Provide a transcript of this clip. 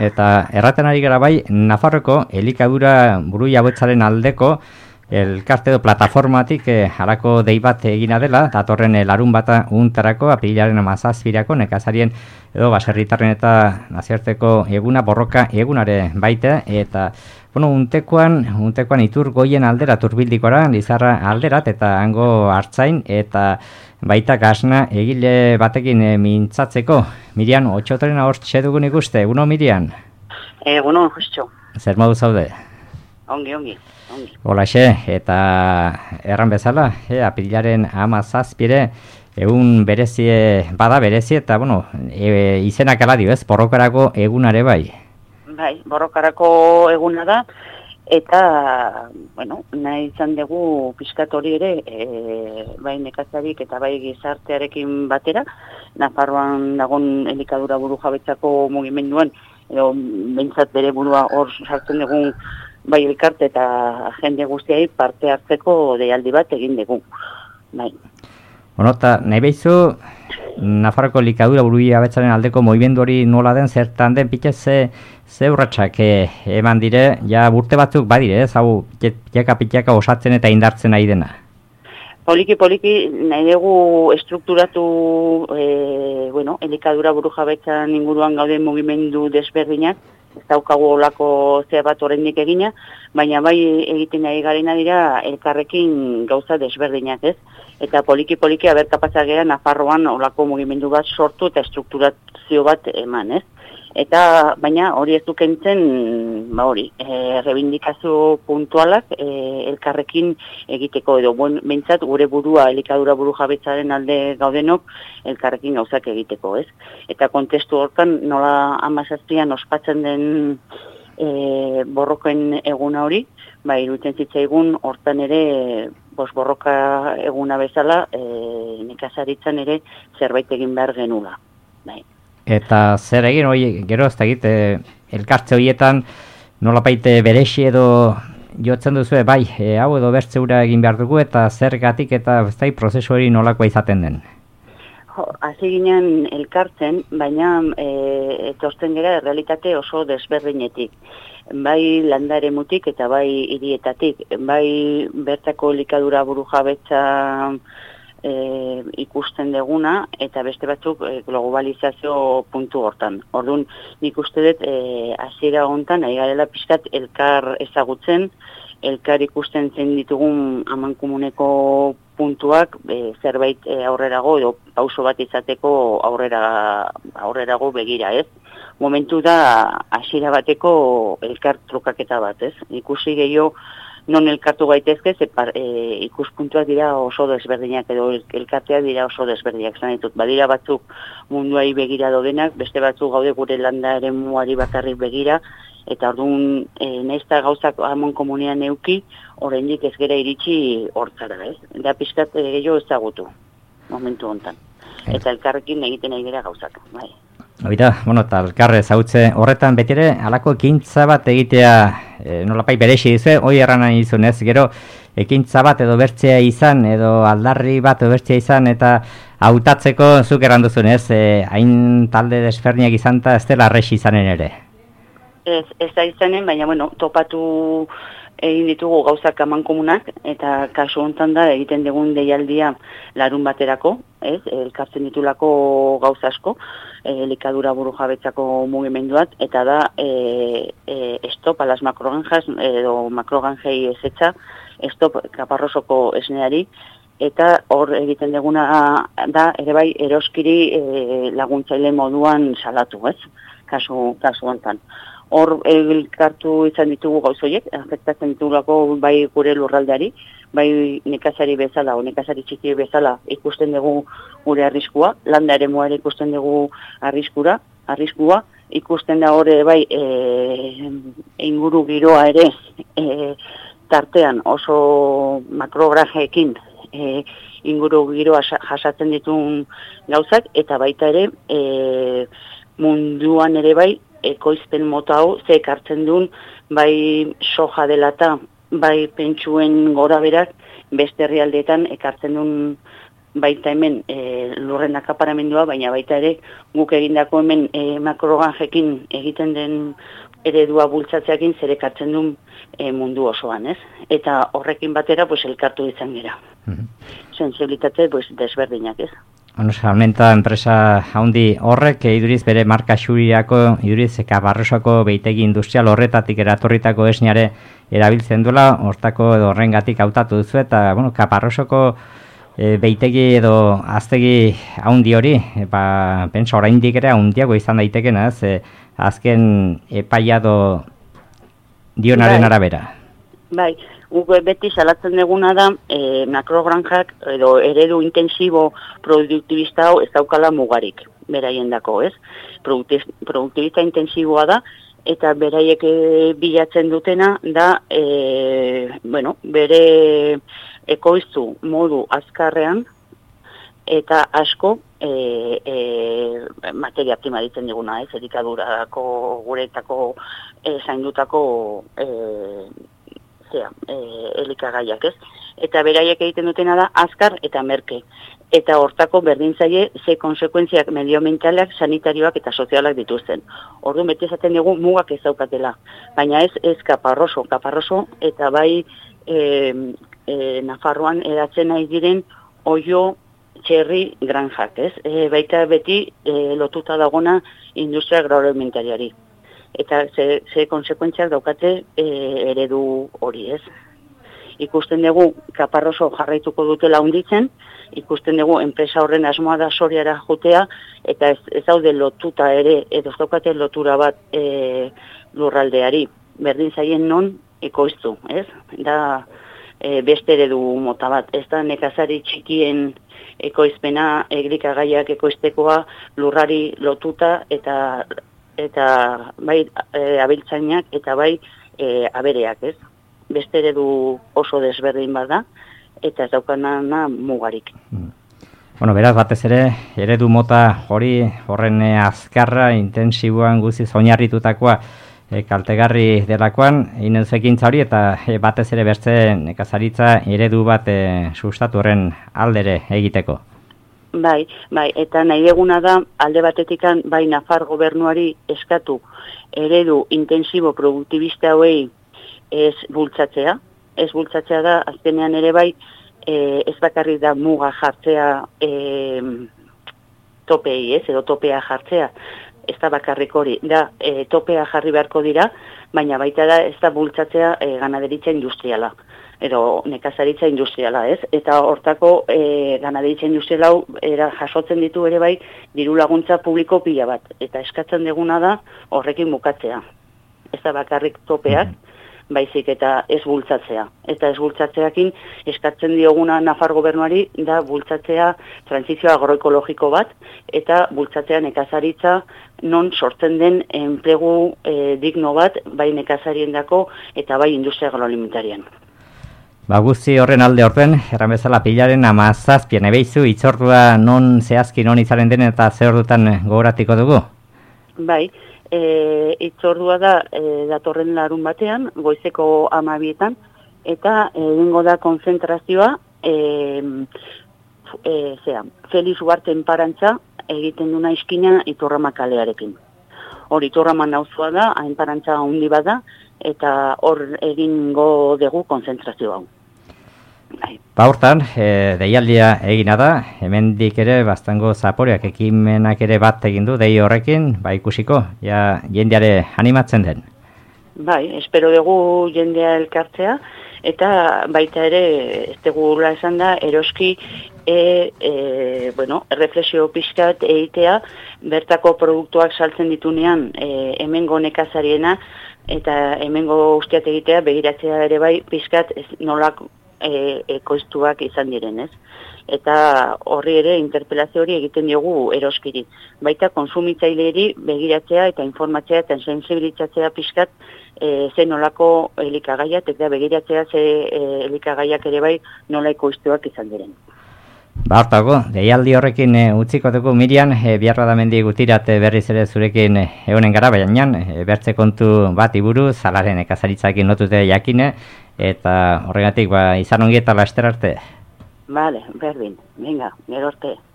Eta erraten ari gara bai, Nafarroko elikadura burujabetzaren aldeko elkarte edo plataformatik harako dei bat egina dela, datorren larun bata untarako, apirilaren 17irako, nekazarien edo baserritarren eta nazioarteko eguna, borroka egunare baita, eta untekoan Itur goien aldera turbildikora, Lizarra alderat, eta hango hartzain, eta baita gasna egile batekin mintzatzeko. Mirian, otxotoren hortxe dugun ikuste, eguno Mirian? Eguno, justu. Zer modu zaude? Ongi. Holaxe, eta erran bezala, apirilaren 17 egun berezie, bada berezie, eta izenak ala dio, ez, borrokarako egunare bai? Bai, borrokarako eguna da, eta, nahi izan dugu pixkat hori ere, bai nekazarik eta bai gizartearekin batera, Nafarroan dagon elikadura burujabetzako mugimenduan, edo behintzat bere burua hor sartzen dugun bai elkarte eta jende guztiai parte hartzeko deialdi bat egin dugu. Bai. Eta nahi behizu, Nafarroko elikadura burujabetzaren aldeko mugimendu hori nola den, zertan den, pitez ze urratsak eman dire, ja urte batzuk badire, hau pitaka osatzen eta indartzen nahi dena. Poliki nahi dugu estrukturatu elikadura burujabetzan inguruan gauden mugimendu desberdinak, ez daukagu olako zea bat oraindik egina, baina bai egiten nahi garena dira elkarrekin gauza desberdinak, ez? Eta poliki aber kapazak gara Nafarroan olako mugimendu bat sortu eta estrukturazio bat eman, ez? Eta baina hori ez dukentzen, rebindikazio puntualak elkarrekin egiteko edo behintzat gure burua elikadura burujabetzaren alde gaudenok elkarrekin gauzak egiteko, ez? Eta kontestu hortan nola 17an ospatzen den borroken eguna hori, iruditzen zitzaigun hortan ere borroka eguna bezala nekazaritzan ere zerbait egin behar genula. Eta zer egin hori, gero ez da egite, elkartze horietan nolapaite berexi edo jotzen duzu, hau edo bertzeura egin behar dugu, eta zergatik eta prozesu hori nolakoa izaten den? Hasi ginen elkartzen, baina etortzen gara realitate oso desberdinetik. Bai landaremutik eta bai hirietatik, bai bertako elikadura burujabetza ikusten deguna, eta beste batzuk globalizazio puntu hortan. Orduan, nik uste dut hasiera hontan nahi garela pixkat elkar ezagutzen, elkar ikusten zein ditugun amankomuneko puntuak zerbait aurrerago edo pauso bat izateko aurrerago begira, ez? Momentu da hasiera bateko elkar trukaketa bat, ez? Ikusi gehiago non elkartu gaitezke, ikuspuntuak dira oso desberdinak edo elkarteak dira oso desberdinak, zan ditut. Badira batzuk munduai begira dodenak, beste batzuk gaude gure landaren muari bakarrik begira, eta orduan naizta gauzak amon komunean euki, oraindik ez gera iritsi hortzara, ez? Da pixkat gehiago ezagutu, momentu hontan. Eta elkarrekin egiten nahi gara gauzak, bai. Eta elkarre ezautze horretan beti ere, halako ekintza bat egitea nolapai berexi dizue, hori erran nahi izunez, gero ekintza bat edo bertzea izan, edo aldarri bat edo bertzea izan, eta hautatzeko zuk erran duzunez, hain talde desberdinak izan eta ez dela arrexi izanen ere. Ez da izanen, baina topatu egin ditugu gauzak amankomunak, eta kasu hontan da egiten dugun deialdia larun baterako, elkartzen ditulako gauza asko, elikadura burujabetzako mugimenduat, eta da stop a las macrogranjas edo macrogranjei ezetza, stop Kaparrosoko esneari, eta hor egiten duguna da ere bai eroskiri laguntzaile moduan salatu, ez? Kasu hontan. Hor elkartu izan ditugu gauzoiek, afektatzen ditugulako bai gure lurraldeari, bai nekazari bezala, o nekazari txiki bezala ikusten dugu gure arriskua, landa eremuare ikusten dugu arriskua, ikusten da hori bai inguru giroa ere tartean oso makrograjeekin inguru giroa jasatzen ditun gauzak, eta baita ere munduan ere bai ekoizpen mota hau ze ekartzen duen bai soja dela eta bai pentsuen gora berak beste herrialdeetan ekartzen duen baita hemen lurren akaparamendua, baina baita ere guk egindako hemen makrogranjekin egiten den eredua bultzatzeakin zer ekartzen duen mundu osoan, ez? Eta horrekin batera pues elkartu izan gera. Sensibilitate pues desberdinak, ez? Salmenta enpresa handi horrek iduriz bere marka xuriako iduriz Kaparrosoko beitegi industrial horretatik eratorritako esneare erabiltzen duela, hortako edo horrengatik hautatu duzu eta bueno, Kaparrosoko beitegi edo aztegi handi hori, pentsa oraindik ere handiago izan daitekena, ez? Azken epaia dionaren arabera. Bai, guk beti salatzen duguna da makrogranjak edo eredu intensibo produktibista hau ez daukala mugarik beraien dako, ez? Produktibista intensiboa da eta beraiek bilatzen dutena da bere ekoiztu modu azkarrean eta asko materia prima ditzen diguna, ez? Elikadurako guretako zaindutako elikagaiak, ez? Eta beraiek egiten dutena da azkar eta merke. Eta hortako berdintzaile ze konsekuentziak medioambientalak, sanitarioak eta sozialak dituzten. Orduan beti esaten dugu mugak ez daukatela, baina ez Kaparroso eta bai Nafarroan edatzen nahi diren oio txerri granjak, ez? Baita beti lotuta dagona industria agroalimentariari. Eta ze konsekuentziak daukate eredu hori, ez? Ikusten dugu Kaparroso jarraituko dutela hunditzen, ikusten dugu enpresa horren asmoa da Soriara jotea, eta ez daude lotuta ere, edo ez daukate lotura bat lurraldeari. Berdin zaien non ekoiztu, ez? Da beste eredu mota bat. Ez da nekazari txikien ekoizpena, elikagaiak ekoiztekoa lurrari lotuta eta bai abiltzainak eta bai abereak, ez? Beste eredu oso desberdin bada eta ez daukana mugarik. Bueno, beraz batez ere eredu mota horren azkarra, intensiboan guziz oinarritutakoa kaltegarri delakoan inezekintza hori eta batez ere beste nekazaritza eredu bat sustatu horren aldere egiteko. Bai, eta nahi eguna da alde batetikan bai Nafar gobernuari eskatu eredu intensibo produktibista hauei ez bultzatzea da azkenean ere bai ez bakarrik da muga jartzea topei, ez, edo topea jartzea, ez da bakarrik hori, da topea jarri beharko dira, baina baita da ez da bultzatzea ganaderitza industriala, edo nekazaritza industriala, ez? Eta hortako ganaderitza industrialau jasotzen ditu ere bai diru laguntza publiko pila bat, eta eskatzen deguna da horrekin bukatzea. Ez da bakarrik topeak, baizik eta ez bultzatzea. Eta ez bultzatzeakin eskatzen dioguna Nafar gobernuari da bultzatzea trantsizio agroekologiko bat eta bultzatzea nekazaritza non sortzen den enplegu digno bat bai nekazariendako eta bai industria agroalimentarian. Guzti horren alde horren, erran bezala pilaren 17 ebeizu itzordua non zehazki non izaren den eta ze ordutan gogoratiko dugu? Bai, itzordua da datorren larun batean, goizeko 12etan, eta egingo da konzentrazioa Felix Ugarten parantza egiten duna iskina Iturrama kalearekin. Hor Iturrama nauzua da, hain parantza handi bada, eta hor egingo dugu konzentrazio hau. Hortan, deialdia egina da, hemendik ere bastango zaporeak ekimenak ere bat egin du, dei horrekin, ikusiko, jendeare animatzen den. Bai, espero dugu jendea elkartzea, eta baita ere, ez degula esan da, eroski, reflexio pixkat egitea, bertako produktuak saltzen ditunean, hemengo nekazariena, eta hemengo ustiat egitea, begiratzea ere bai, pixkat nolak ekoiztuak izan direnez. Eta horri ere interpelazio hori egiten diogu eroskiri. Baita konsumitzaileri begiratzea eta informatzea eta sensibilitzatzea pixkat ze nolako elikagaiak eta begiratzea ze elikagaiak ere bai nola ekoiztuak izan diren. Hortago, deialdi horrekin utziko dugu Miriam, biharra da mendi gutirat berriz ere zurekin egonen gara, baina bertze kontu bat iburu, zalaren ekazaritzakin lotute jakine, eta horregatik izan ongi eta laster arte. Vale, berdin. Venga, gero arte.